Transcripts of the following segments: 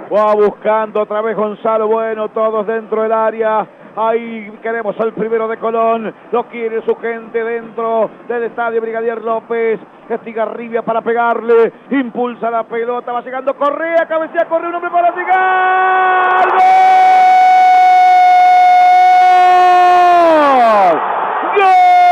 Va buscando otra vez Gonzalo Bueno, todos dentro del área. Ahí queremos al primero de Colón. Lo quiere su gente dentro del estadio Brigadier López. Estigarribia para pegarle. Impulsa la pelota. Va llegando Correa. Cabecea, corre un hombre para llegar. ¡Gol! ¡Gol!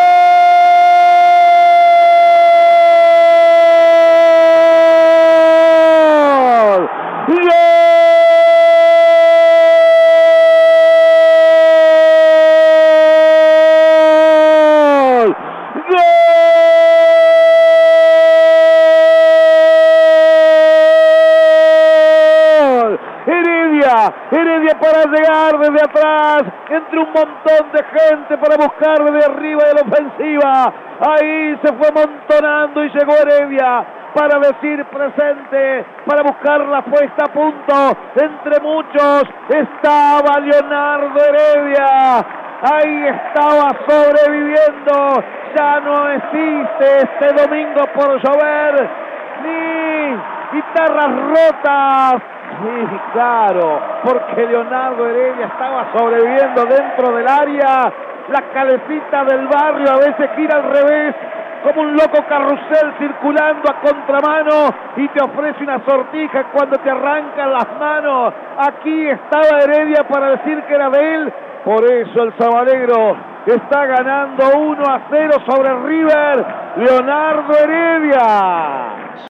Heredia para llegar desde atrás, entre un montón de gente para buscar desde arriba de la ofensiva. Ahí se fue amontonando y llegó Heredia para decir presente, para buscar la puesta a punto. Entre muchos estaba Leonardo Heredia. Ahí estaba sobreviviendo. Ya no existe este domingo por llover, ni guitarras rotas. Sí, claro, porque Leonardo Heredia estaba sobreviviendo dentro del área. La calecita del barrio a veces gira al revés, como un loco carrusel circulando a contramano y te ofrece una sortija cuando te arrancan las manos. Aquí estaba Heredia para decir que era de él. Por eso el Sabanegro está ganando 1-0 sobre River. Leonardo Heredia.